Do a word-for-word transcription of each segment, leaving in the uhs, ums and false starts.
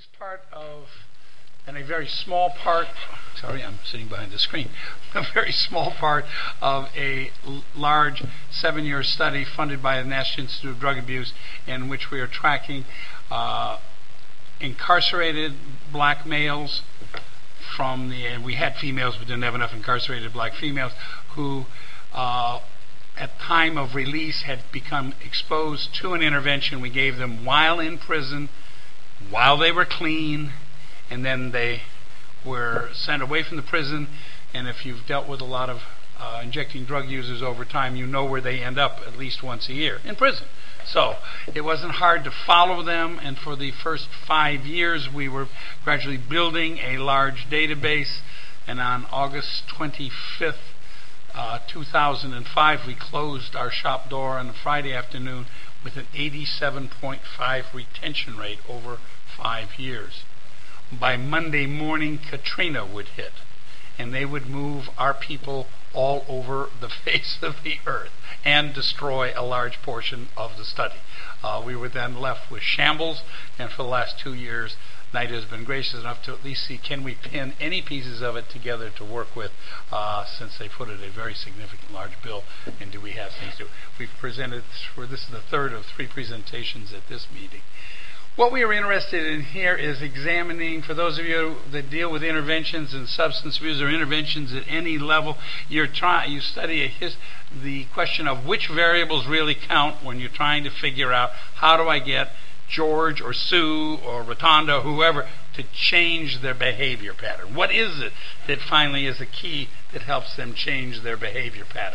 is part of, and a very small part, sorry, I'm sitting behind the screen, a very small part of a l- large seven-year study funded by the National Institute of Drug Abuse, in which we are tracking uh, incarcerated black males from the, and we had females but didn't have enough incarcerated black females, who uh, at time of release had become exposed to an intervention we gave them while in prison, while they were clean, and then they were sent away from the prison. And if you've dealt with a lot of uh, injecting drug users over time, you know where they end up at least once a year, in prison. So it wasn't hard to follow them, and for the first five years we were gradually building a large database, and on August twenty-fifth, uh, two thousand five, we closed our shop door on a Friday afternoon with an eighty-seven point five retention rate over five years. By Monday morning, Katrina would hit, and they would move our people all over the face of the earth and destroy a large portion of the study. Uh, we were then left with shambles, and for the last two years, NIDA has been gracious enough to at least see, can we pin any pieces of it together to work with, uh, since they put it a very significant large bill, and do we have things to do? We've presented, for this is the third of three presentations at this meeting. What we are interested in here is examining, for those of you that deal with interventions and substance abuse or interventions at any level, you're try, you study a his, the question of which variables really count when you're trying to figure out how do I get George or Sue or Rotunda, whoever, to change their behavior pattern. What is it that finally is the key that helps them change their behavior pattern?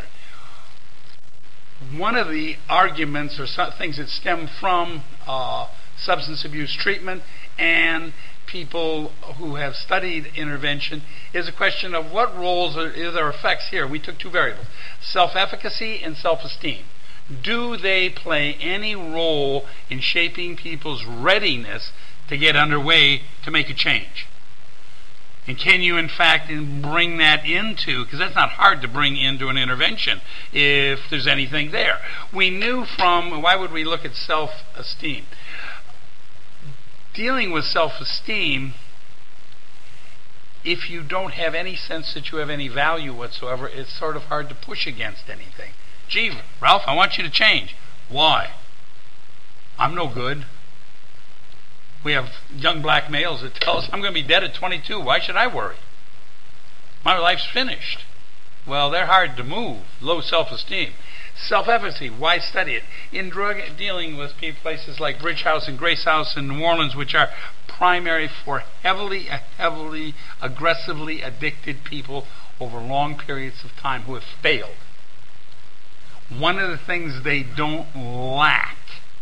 One of the arguments or some things that stem from uh, substance abuse treatment and people who have studied intervention is a question of what roles are, are there effects here. We took two variables, self-efficacy and self-esteem. Do they play any role in shaping people's readiness to get underway to make a change? And can you, in fact, bring that into, because that's not hard to bring into an intervention if there's anything there. We knew from, why would we look at self-esteem? Dealing with self-esteem, if you don't have any sense that you have any value whatsoever, it's sort of hard to push against anything. Gee, Ralph, I want you to change. Why? I'm no good. We have young black males that tell us, I'm going to be dead at twenty-two. Why should I worry? My life's finished. Well, they're hard to move. Low self-esteem. Self-efficacy, why study it? In drug dealing with places like Bridge House and Grace House in New Orleans, which are primary for heavily, heavily, aggressively addicted people over long periods of time who have failed. One of the things they don't lack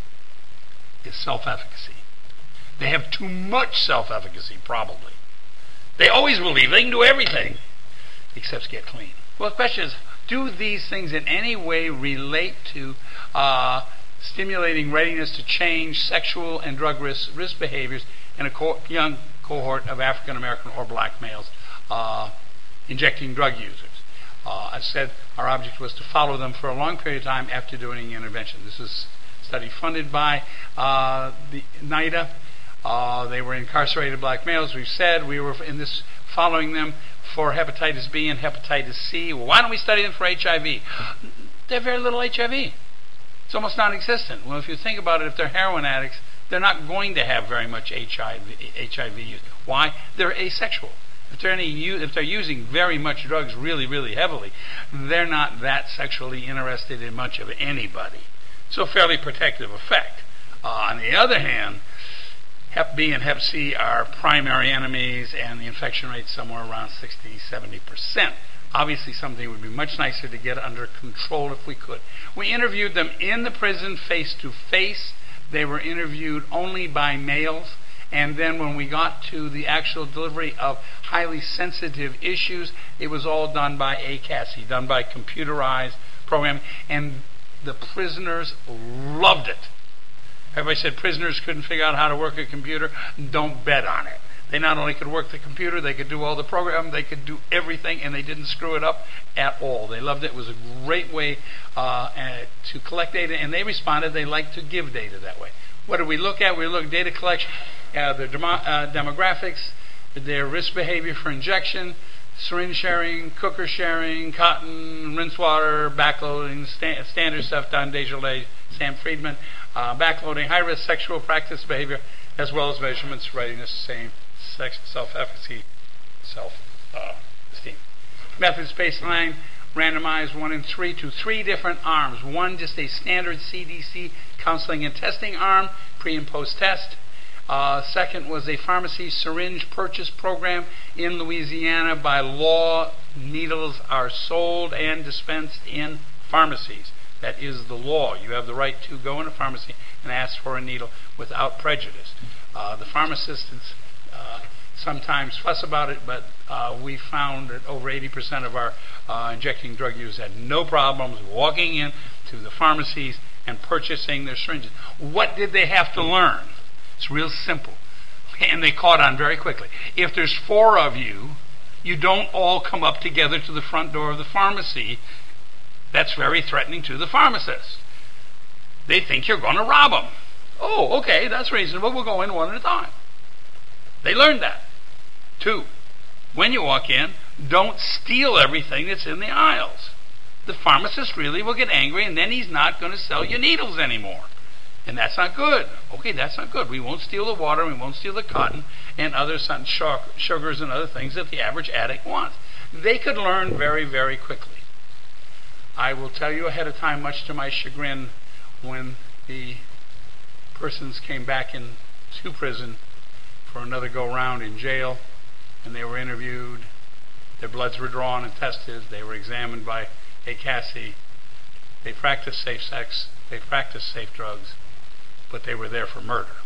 is self-efficacy. They have too much self-efficacy, probably. They always believe they can do everything except get clean. Well, the question is, do these things in any way relate to uh, stimulating readiness to change sexual and drug risk, risk behaviors in a co- young cohort of African American or black males uh, injecting drug users? Uh, I said our object was to follow them for a long period of time after doing an intervention. This is a study funded by uh, the NIDA. Uh, they were incarcerated black males. We've said we were in this following them for hepatitis B and hepatitis C. Well, why don't we study them for H I V? They have very little H I V. It's almost non-existent. Well, if you think about it, if they're heroin addicts, they're not going to have very much H I V. H I V use. Why? They're asexual. If they're, any, if they're using very much drugs really, really heavily, they're not that sexually interested in much of anybody. So a fairly protective effect. Uh, on the other hand, Hep B and Hep C are primary enemies, and the infection rate's somewhere around sixty to seventy percent. Obviously, something would be much nicer to get under control if we could. We interviewed them in the prison face-to-face. They were interviewed only by males. And then when we got to the actual delivery of highly sensitive issues, it was all done by A C A S I, done by computerized programming. And the prisoners loved it. Everybody said prisoners couldn't figure out how to work a computer. Don't bet on it. They not only could work the computer, they could do all the programming, they could do everything, and they didn't screw it up at all. They loved it. It was a great way uh, to collect data, and they responded they liked to give data that way. What did we look at? We looked at data collection uh, their demo, uh, demographics, their risk behavior for injection, syringe sharing, cooker sharing, cotton, rinse water, backloading, sta- standard stuff done, Desjardins, Sam Friedman, uh, backloading, high-risk sexual practice behavior, as well as measurements, readiness, same, sex, self-efficacy, self-esteem. Uh, Methods baseline, randomized one in three to three different arms. One, just a standard C D C counseling and testing arm, pre and post test. Uh, second was a pharmacy syringe purchase program in Louisiana. By law, needles are sold and dispensed in pharmacies. That is the law. You have the right to go in a pharmacy and ask for a needle without prejudice. Uh, the pharmacists uh, sometimes fuss about it, but uh, we found that over eighty percent of our uh, injecting drug users had no problems walking in to the pharmacies and purchasing their syringes. What did they have to learn? It's real simple. And they caught on very quickly. If there's four of you, you don't all come up together to the front door of the pharmacy. That's very threatening to the pharmacist. They think you're going to rob them. Oh, okay, that's reasonable. We'll go in one at a time. They learned that. Two, when you walk in, don't steal everything that's in the aisles. The pharmacist really will get angry, and then he's not going to sell you needles anymore. And that's not good. Okay, that's not good. We won't steal the water, we won't steal the cotton, and other sugars and other things that the average addict wants. They could learn very, very quickly. I will tell you ahead of time, much to my chagrin, when the persons came back into prison for another go-round in jail, and they were interviewed, their bloods were drawn and tested, they were examined by a Cassie, they practiced safe sex, they practiced safe drugs, but they were there for murder.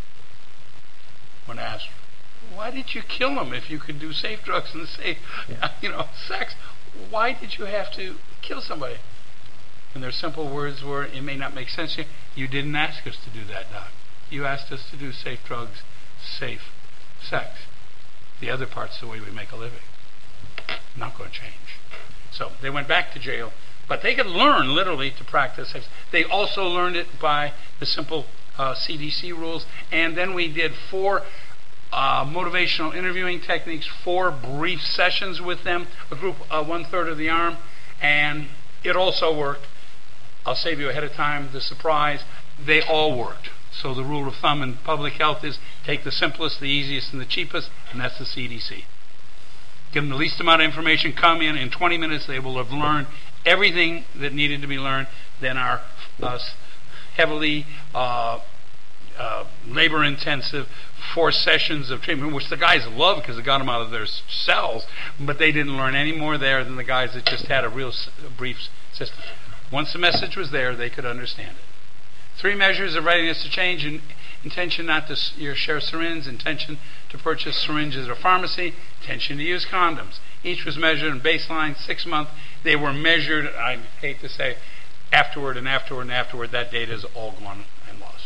When asked, why did you kill them if you could do safe drugs and safe, you know, sex? Why did you have to kill somebody? And their simple words were, it may not make sense to you, you didn't ask us to do that, Doc. You asked us to do safe drugs, safe sex. The other part's the way we make a living. Not going to change. So they went back to jail, but they could learn literally to practice sex. They also learned it by the simple uh, C D C rules, and then we did four uh, motivational interviewing techniques, four brief sessions with them, a group uh, one third of the arm, and it also worked. I'll save you ahead of time the surprise. They all worked. So the rule of thumb in public health is take the simplest, the easiest, and the cheapest, and that's the C D C. Give them the least amount of information, come in, in twenty minutes they will have learned everything that needed to be learned. Then our uh, heavily uh, uh, labor-intensive four sessions of treatment, which the guys loved because it got them out of their cells, but they didn't learn any more there than the guys that just had a real s- brief system. Once the message was there, they could understand it. Three measures of readiness to change: in, intention not to s- share syringes, intention to purchase syringes at a pharmacy, intention to use condoms. Each was measured in baseline, six months. They were measured, I hate to say, afterward and afterward and afterward. That data is all gone and lost.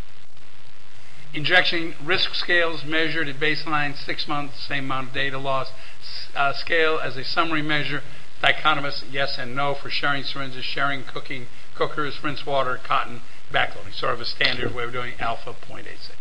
Injection risk scales measured at baseline, six months, same amount of data lost. Uh, scale as a summary measure, dichotomous yes and no for sharing syringes, sharing cooking, cookers, rinse water, cotton, backloading. Sort of a standard way of doing alpha zero point eight six.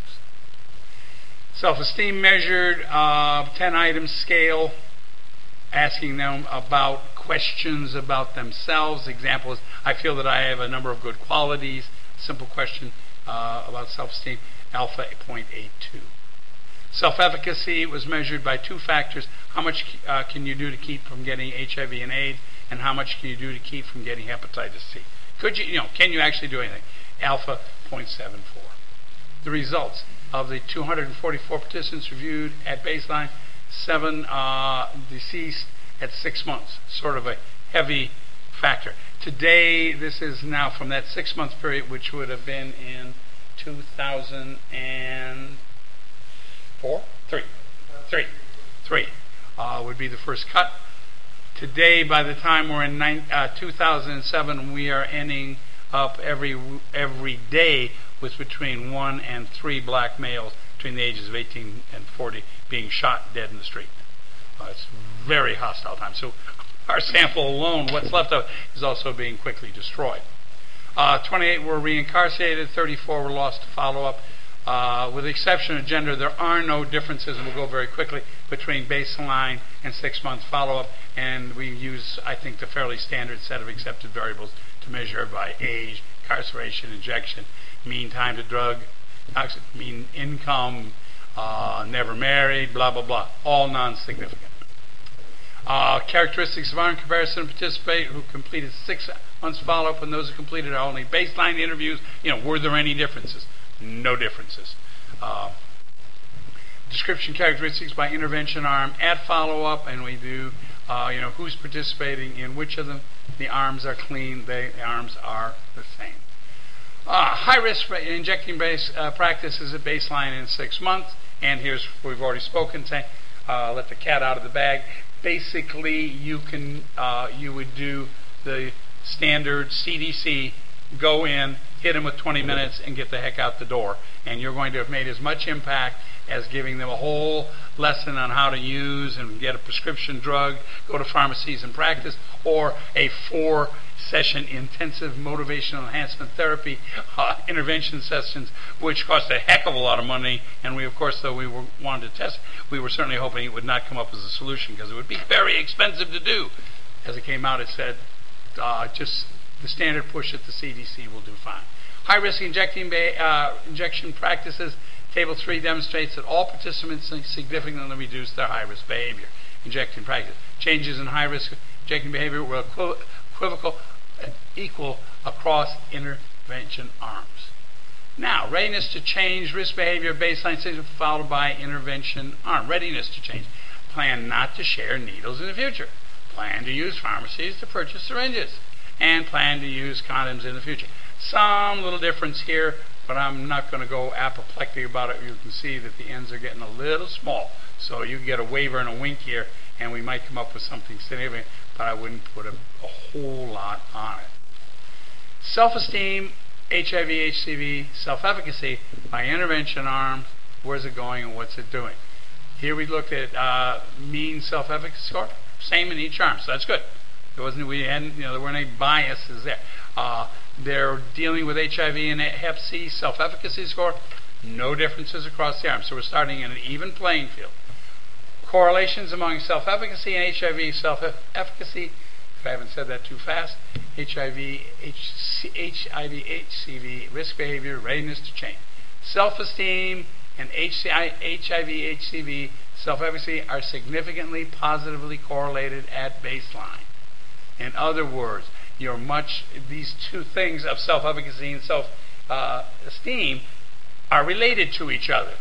Self-esteem measured, uh, ten items scale, asking them about questions about themselves. Example is, I feel that I have a number of good qualities. Simple question uh, about self-esteem, alpha zero point eight two. Self-efficacy was measured by two factors. How much uh, can you do to keep from getting H I V and AIDS, and how much can you do to keep from getting hepatitis C? Could you, you know, can you actually do anything? Alpha zero point seven four. The results of the two hundred forty-four participants reviewed at baseline, seven uh, deceased at six months. Sort of a heavy factor. Today, this is now from that six-month period, which would have been in two thousand four? Three. Three. Three uh, would be the first cut. Today, by the time we're in nine, uh, two thousand seven, we are ending up every every day with between one and three black males between the ages of eighteen and forty being shot dead in the street. Uh, it's very hostile time. So our sample alone, what's left of it, is also being quickly destroyed. Uh, twenty-eight were reincarcerated, thirty-four were lost to follow-up. Uh, with the exception of gender, there are no differences, and we'll go very quickly, between baseline and six-month follow-up, and we use, I think, the fairly standard set of accepted variables to measure by age, incarceration, injection, mean time to drug, mean income, uh, never married, blah, blah, blah, all non-significant. Uh, characteristics of arm comparison participate who completed six months follow-up, and those who completed only baseline interviews, you know, were there any differences? No differences. Uh, description characteristics by intervention arm at follow-up, and we do, uh, you know, who's participating in which of them. The arms are clean. They, the arms are the same. Uh, high-risk injecting base uh, practices at baseline in six months, and here's what we've already spoken to. Uh, let the cat out of the bag. Basically, you can uh, you would do the standard C D C, go in, hit them with twenty minutes, and get the heck out the door. And you're going to have made as much impact as giving them a whole lesson on how to use and get a prescription drug, go to pharmacies and practice, or a four-session intensive motivational enhancement therapy uh, intervention sessions, which cost a heck of a lot of money. And we, of course, though we were, wanted to test, we were certainly hoping it would not come up as a solution because it would be very expensive to do. As it came out, it said, uh, just the standard push at the C D C will do fine. High-risk injecting ba- uh, injection practices. Table three demonstrates that all participants significantly reduced their high-risk behavior. Injecting practice. Changes in high-risk injecting behavior were equi- equivocal, uh, equal across intervention arms. Now, readiness to change risk behavior baseline signal followed by intervention arm. Readiness to change. Plan not to share needles in the future. Plan to use pharmacies to purchase syringes. And plan to use condoms in the future. Some little difference here, but I'm not going to go apoplectic about it. You can see that the ends are getting a little small. So you get a waiver and a wink here, and we might come up with something significant, but I wouldn't put a, a whole lot on it. Self-esteem, H I V, H C V, self-efficacy by intervention arms. Where's it going and what's it doing? Here we looked at uh, mean self-efficacy score. Same in each arm, so that's good. There wasn't, we hadn't, you know, there weren't any biases there. Uh, they're dealing with H I V and Hep C self-efficacy score. No differences across the arms. So we're starting in an even playing field. Correlations among self-efficacy and H I V self-efficacy. If I haven't said that too fast, H I V, H C, H I V, H C V, risk behavior, readiness to change. Self-esteem and H I V, H C V self-efficacy are significantly positively correlated at baseline. In other words, you're much, these two things of self-efficacy and self-esteem uh, are related to each other.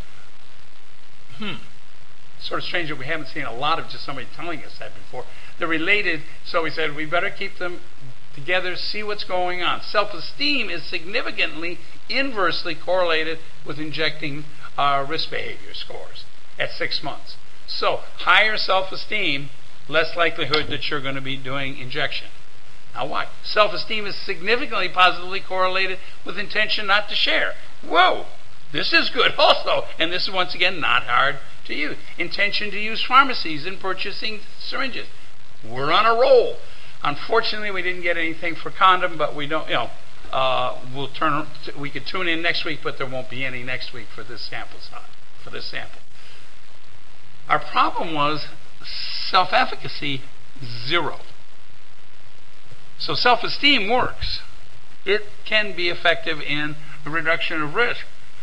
Hmm. Sort of strange that we haven't seen a lot of just somebody telling us that before. They're related, so we said we better keep them together, see what's going on. Self-esteem is significantly inversely correlated with injecting uh, risk behavior scores at six months. So, higher self-esteem, less likelihood that you're going to be doing injection. Now why? Self-esteem is significantly positively correlated with intention not to share. Whoa! This is good also. And this is once again not hard to use. Intention to use pharmacies in purchasing syringes. We're on a roll. Unfortunately, we didn't get anything for condom, but we don't, you know, uh, we'll turn, we could tune in next week, but there won't be any next week for this sample size, for this sample. Our problem was self-efficacy, zero. So self-esteem works. It can be effective in the reduction of risk.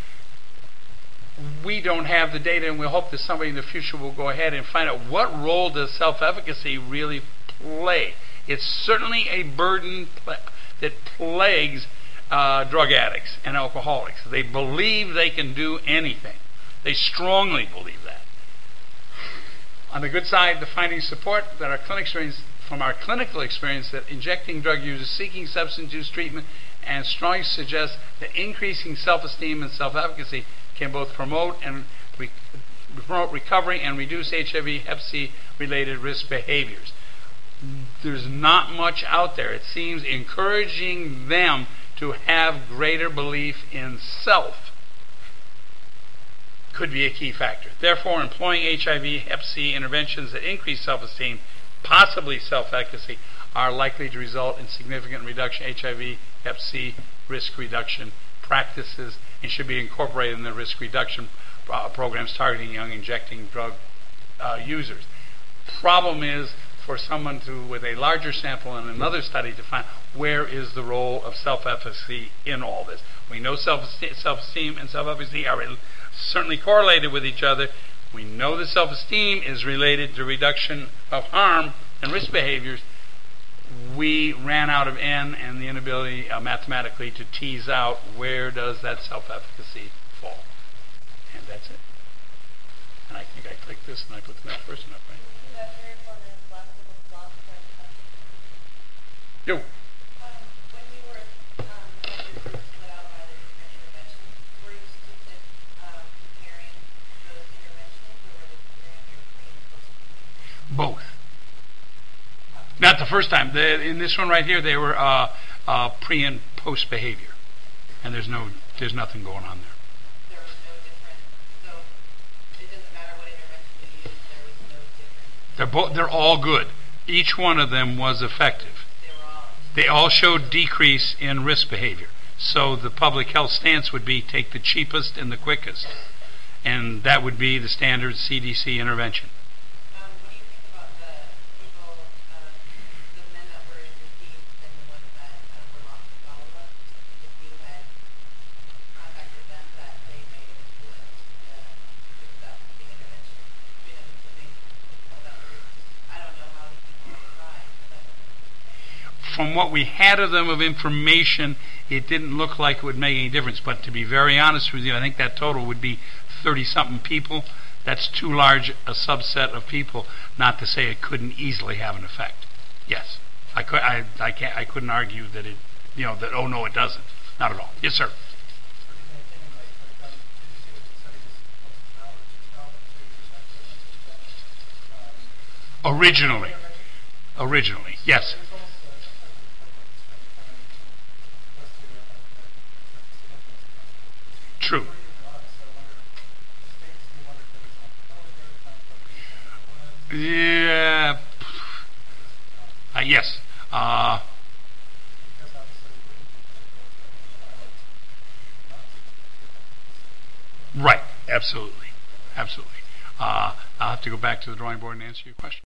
We don't have the data, and we hope that somebody in the future will go ahead and find out what role does self-efficacy really play. It's certainly a burden pl- that plagues uh, drug addicts and alcoholics. They believe they can do anything. They strongly believe that. On the good side, the findings support that our clinic experience, from our clinical experience, that injecting drug users seeking substance use treatment and strongly suggest that increasing self-esteem and self-efficacy can both promote and re- promote recovery and reduce H I V, Hep C related risk behaviors. There's not much out there. It seems encouraging them to have greater belief in self could be a key factor. Therefore, employing H I V, Hep C interventions that increase self-esteem, possibly self-efficacy, are likely to result in significant reduction in H I V, Hep C risk reduction practices and should be incorporated in the risk reduction uh, programs targeting young injecting drug uh, users. Problem is for someone to, with a larger sample in another study, to find where is the role of self-efficacy in all this. We know self-esteem, self-esteem and self-efficacy are certainly correlated with each other. We know that self-esteem is related to reduction of harm and risk behaviors. We ran out of N and the inability uh, mathematically to tease out where does that self-efficacy fall. And that's it. And I think I clicked this and I put the next person up, right? Yo. Um, when you were um, had your group split out by the different interventions, were you specific um, comparing those interventions, or were they comparing your pre and post? Both. Not the first time. The, in this one right here, they were uh, uh, pre and post behavior, and there's no, there's nothing going on there. There was no difference. So it doesn't matter what intervention you used. There was no difference. They're both. They're all good. Each one of them was effective. They all showed decrease in risk behavior. So the public health stance would be take the cheapest and the quickest. And that would be the standard C D C intervention. Um, what do you think about the people, uh, the men that were in repeat and the ones that uh, were lost in follow-up? If you had contacted them, that they may influence the, the, the intervention? You know, to make people that were, I don't know how the people are right, but from what we had of them of information, it didn't look like it would make any difference. But to be very honest with you, I think that total would be thirty-something people. That's too large a subset of people not to say it couldn't easily have an effect. Yes, I could. I, I can't. I couldn't argue that it. You know that. Oh no, it doesn't. Not at all. Yes, sir. Originally, originally, yes. True. Yeah. Uh, yes. Uh, right. Absolutely. Absolutely. Uh, I'll have to go back to the drawing board and answer your question.